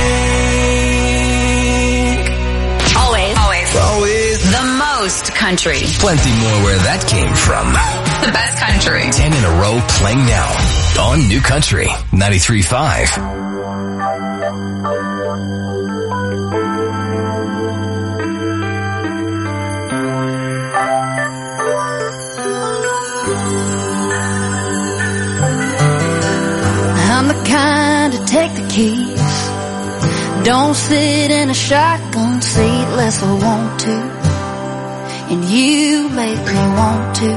drink. Always. Always. Always. The most country. Plenty more where that came from. The best country. Ten in a row playing now on New Country ninety-three point five. I'm the kind to take the keys. Don't sit in a shotgun seat unless I want to. And you make me want to.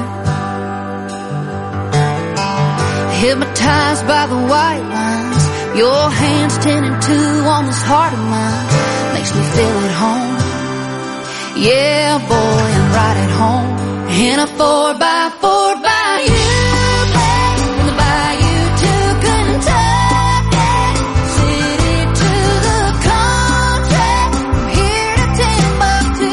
Hypnotized by the white lines, your hands ten and two on this heart of mine. Makes me feel at home. Yeah, boy, I'm right at home. In a four by four by you, babe, from the bayou to Kentucky, city to the country, from here to Timbuktu.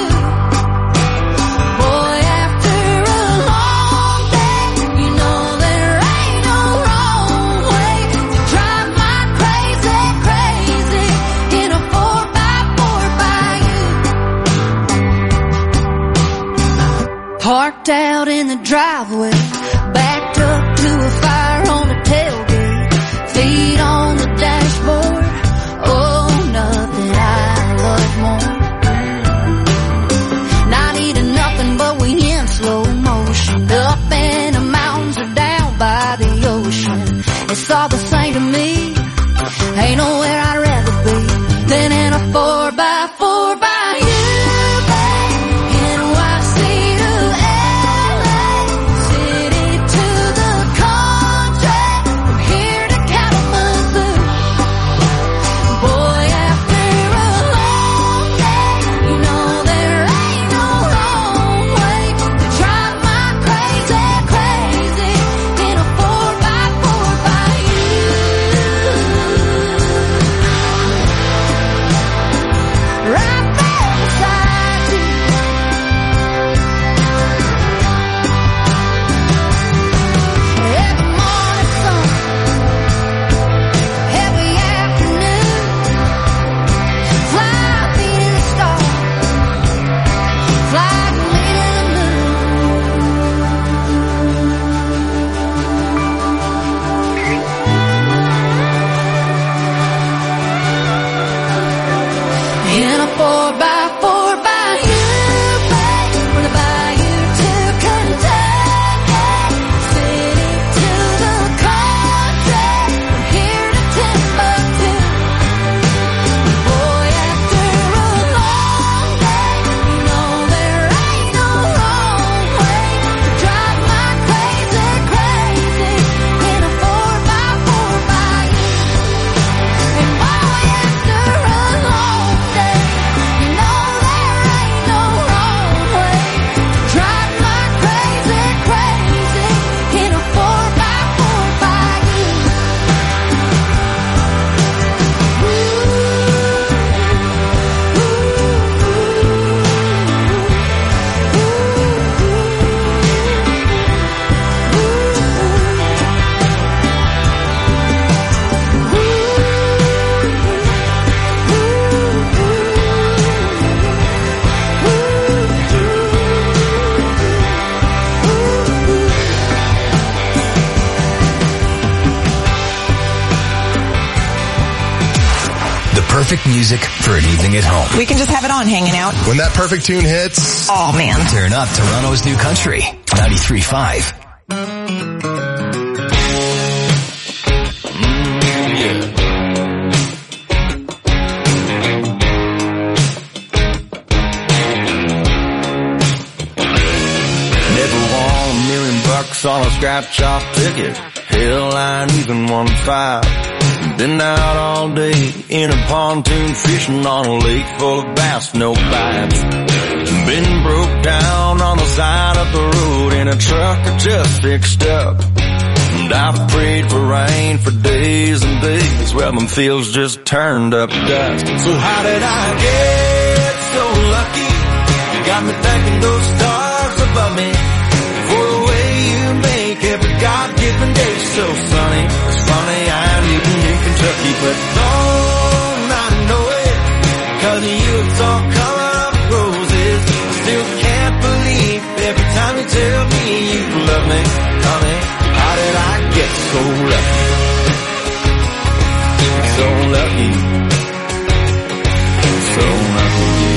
Boy, after a long day, you know there ain't no wrong way to drive my crazy, crazy in a four by four by you. Parked out in the driveway, backed up to a fire on the tailgate, feet on the dashboard. Oh, nothing I love more. Not eating nothing but we in slow motion, up in the mountains or down by the ocean. It's all the same to me. Ain't nowhere I'd rather be than in a four by four by you, babe. N Y C to L A, city to the country, from here to Kalamazoo. Boy, after a long day, you know there ain't no wrong way to drive my crazy, crazy in a four by four by you. Right perfect music for an evening at home. We can just have it on hanging out. When that perfect tune hits, oh man. Turn up Toronto's new country, ninety-three point five. On a scratch-off ticket, hell, I ain't even one five. Been out all day in a pontoon fishing on a lake full of bass, no bites. Been broke down on the side of the road in a truck I just fixed up. And I've prayed for rain for days and days. Well, them fields just turned up dust. So how did I get so lucky? You got me thanking those stars above me for the way you make every God-given day so sunny. It's funny, I'm living in Kentucky, but don't I know it? Cause of you it's all coming up roses. I still can't believe every time you tell me you love me. Honey, how did I get so lucky? So lucky. So lucky.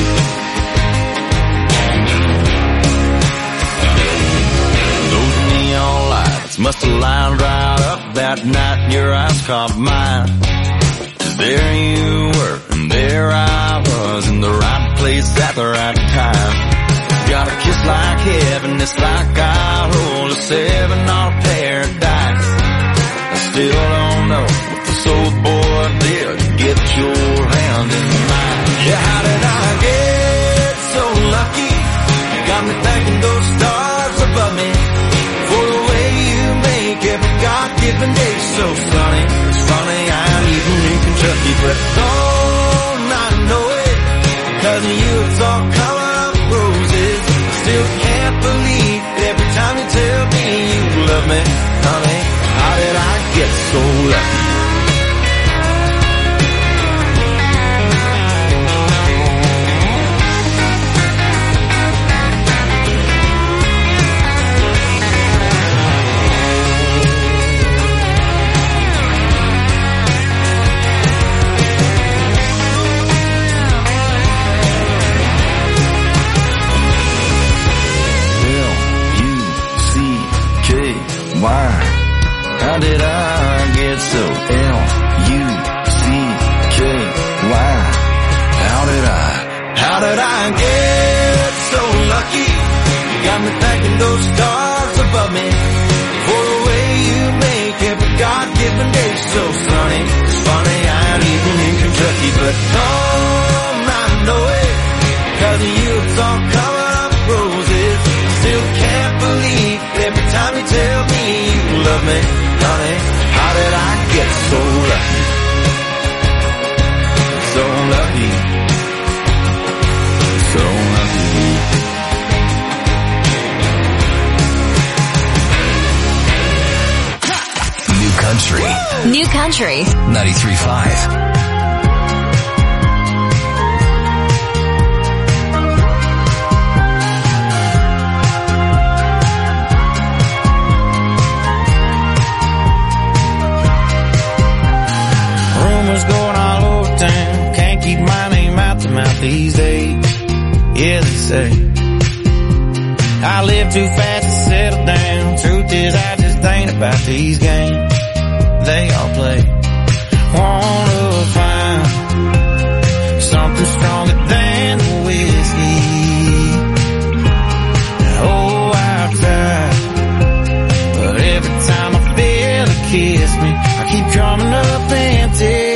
Must have lined right up that night and your eyes caught mine. There you were, and there I was, in the right place at the right time. Got a kiss like heaven, it's like I rolled a seven on a paradise. I still don't know what the soul boy did to get your hand in mine. Yeah, how did I get so lucky? You got me thanking those stars above me for the way you make every God-given day so sunny. It's funny, I'm even in Kentucky, but don't I know it? Cause of you it's all coming up roses. Still can't believe every time you tell me you love me. Honey, how did I get so lucky? Why? How did I get so L U C K Y? How did I, how did I get so lucky? You got me thanking those stars above me for the way you make every God-given day so sunny. It's funny, I ain't even in Kentucky, but don't I know it? Cause of you it's all coming up roses. Still can't believe every time you tell me you love me. Honey, how did I get so lucky? So lucky. So lucky. New country. New country. ninety-three point five. Going all over town, can't keep my name out the mouth these days. Yeah, they say I live too fast to settle down. Truth is, I just ain't about these games they all play. Wanna find something stronger than the whiskey. Oh, I've tried, but every time I feel it kiss me, I keep coming up empty.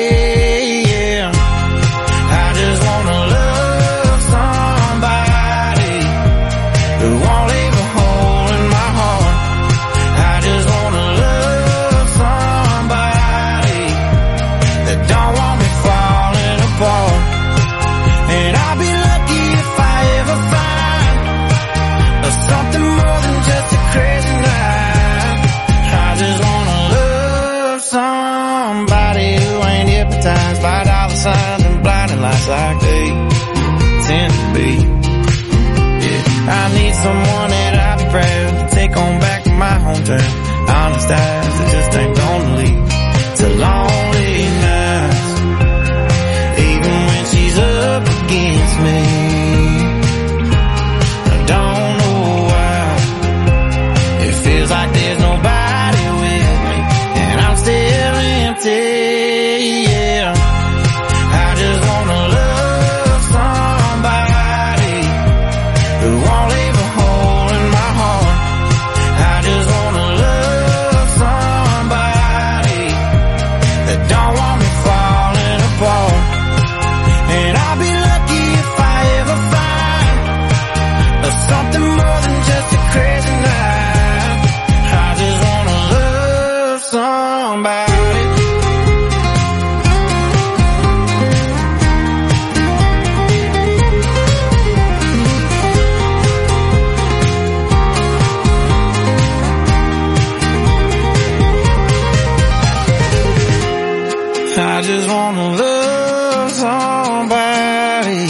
Like they tend to be. Yeah, I need someone that I'd be proud to take on back to my hometown. Honest eyes that just ain't gonna lead to lonely nights. Even I just wanna love somebody.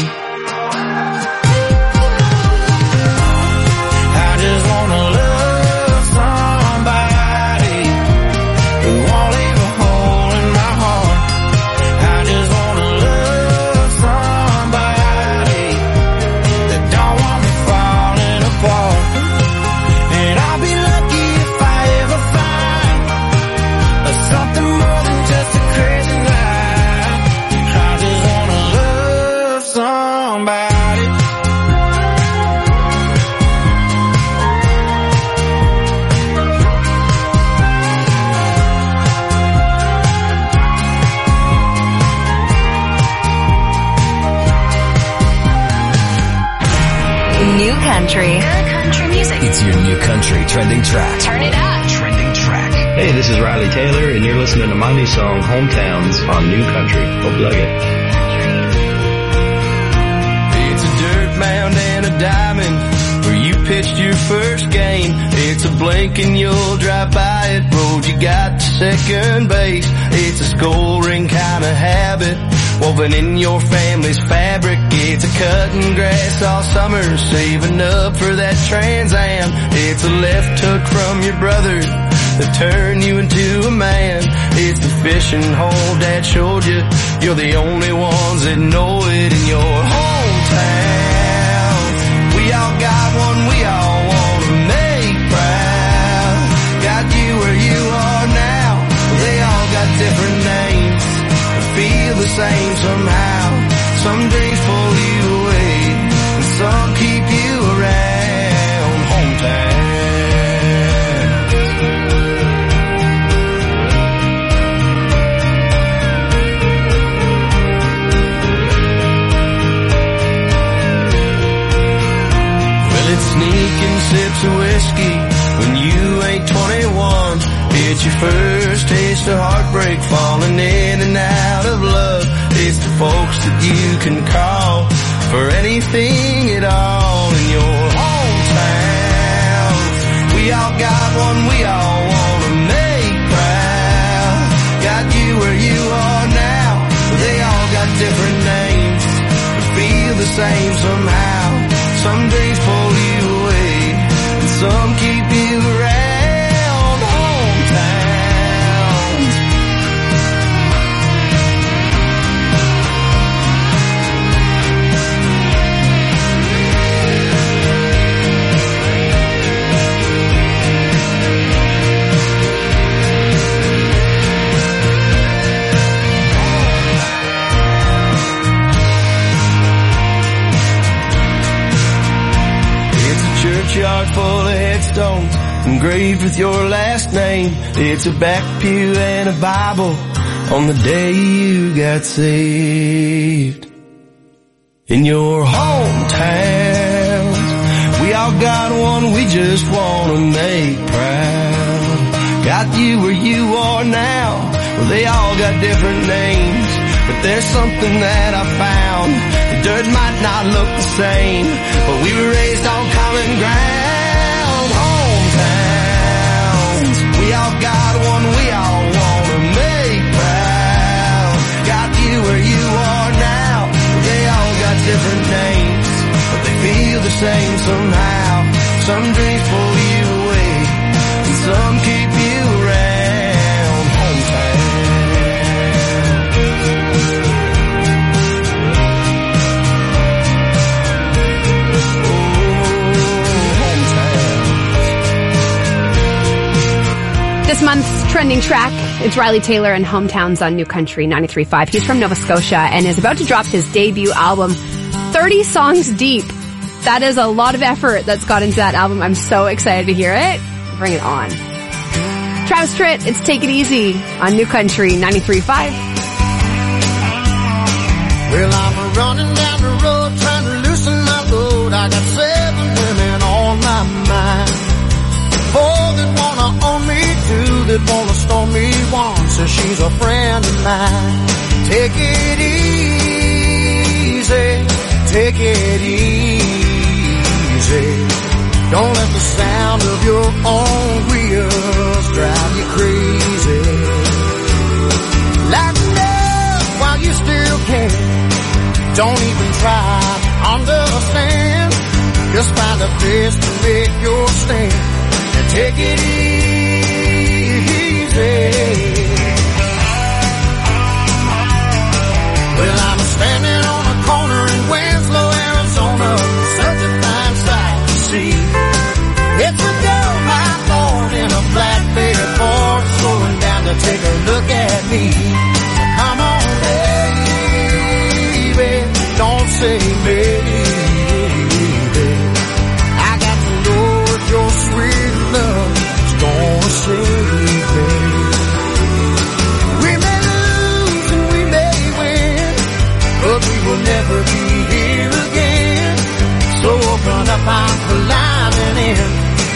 I just wanna love somebody who won't leave a hole in my heart. I just wanna love somebody that don't want me falling apart. And I'll be lucky if I ever find something more than just a crazy night. I just wanna love somebody. New country. Good country music. It's your new country trending track. Turn it up. Trending track. Hey, this is Riley Taylor, and you're listening to my new song, Hometowns, on New Country. Hope you like it. It's a dirt mound and a diamond where you pitched your first game. It's a blink and you'll drive by it. Road you got to second base. It's a skull ring kind of habit woven in your family's fabric. It's a cutting grass all summer, saving up for that Trans Am. It's a left hook from your brother that turn you into a man. It's the fishing hole Dad showed you. You're the only ones that know it in your hometown. We all got one we all want to make proud. Got you where you are now. They all got different names, but feel the same somehow. Some dreams pull you away, and some keep you around. Hometown. Sneaking sips of whiskey when you ain't twenty-one. It's your first taste of heartbreak, falling in and out of love. It's the folks that you can call for anything at all in your hometown. We all got one we all want to make proud. Got you where you are now. They all got different names, but feel the same somehow. Some days pull you away, and some keep you around. Hometown. Churchyard full of headstones engraved with your last name. It's a back pew and a Bible on the day you got saved. In your hometown, we all got one we just want to make proud. Got you where you are now. Well, they all got different names, but there's something that I found. The dirt might not look the same, but we were raised on common ground. Hometowns, we all got one we all want to make proud. Got you where you are now. They all got different names, but they feel the same somehow. Some dreams pull you away, and some keep you around. Hometown. This month's trending track, it's Riley Taylor and Hometowns on New Country ninety-three point five. He's from Nova Scotia and is about to drop his debut album, thirty songs deep. That is a lot of effort that's got into that album. I'm so excited to hear it. Bring it on. Travis Tritt, it's Take It Easy on New Country ninety-three point five. Well, I'm running down the road trying to loosen my load. I got seven women on my mind. Four that wanna own me, two that wanna storm me, one says she's a friend of mine. Take it easy, take it easy. Don't let the sound of your own wheels drive you crazy. Like Don't even try to understand. Just find a place to make your stand and take it easy.